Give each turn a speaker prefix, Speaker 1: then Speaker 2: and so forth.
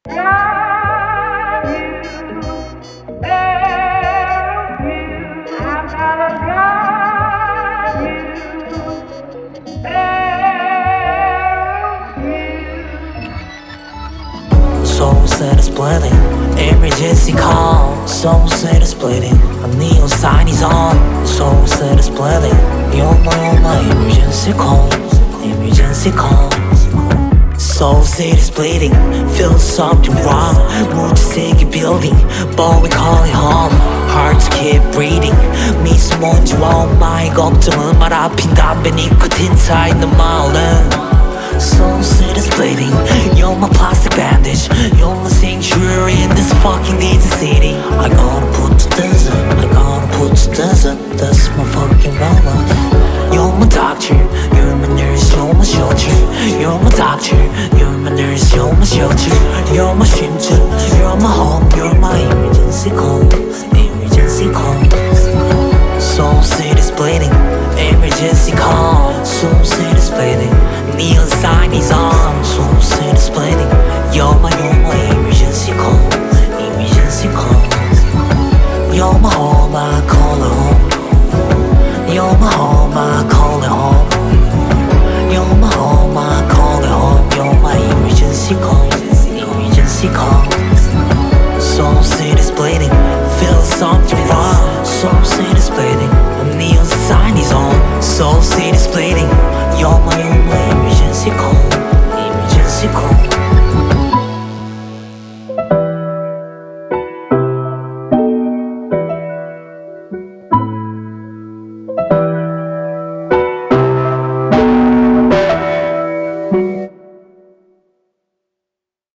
Speaker 1: Got you, love you. I've never got you, love you.
Speaker 2: Soul set is splitting, emergency call. Soul set is splitting, a neon sign is on. Soul set is splitting, you're my emergency calls, emergency calls. Soul set is bleeding, feel something wrong. Move to city building, but we call it home. Hearts keep breathing, 미소 뭔지 my 걱정은 말 아픈 담배 니코틴 차 있는 마을은. Soul set is bleeding, you're my plastic bandage, you're my sanctuary in this fucking busy city. I gotta put to desert, I gotta put to desert, that's my fucking real life. You're my doctor, you're my nurse, you're my shelter. You're my doctor, you're my nurse, you're my shelter.